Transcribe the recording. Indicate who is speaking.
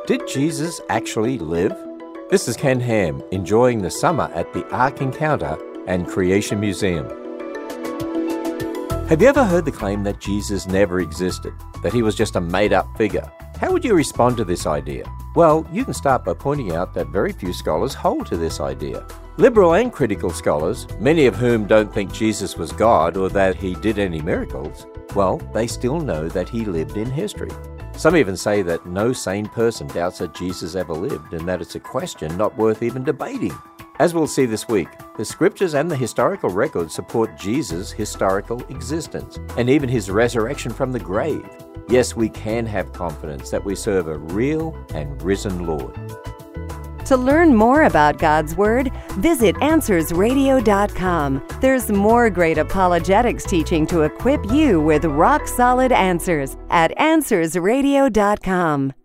Speaker 1: Did Jesus actually live? This is Ken Ham, enjoying the summer at the Ark Encounter and Creation Museum. Have you ever heard the claim that Jesus never existed, that he was just a made-up figure? How would you respond to this idea? Well, you can start by pointing out that very few scholars hold to this idea. Liberal and critical scholars, many of whom don't think Jesus was God or that he did any miracles, well, they still know that he lived in history. Some even say that no sane person doubts that Jesus ever lived and that it's a question not worth even debating. As we'll see this week, the scriptures and the historical records support Jesus' historical existence and even his resurrection from the grave. Yes, we can have confidence that we serve a real and risen Lord.
Speaker 2: To learn more about God's Word, visit AnswersRadio.com. There's more great apologetics teaching to equip you with rock-solid answers at AnswersRadio.com.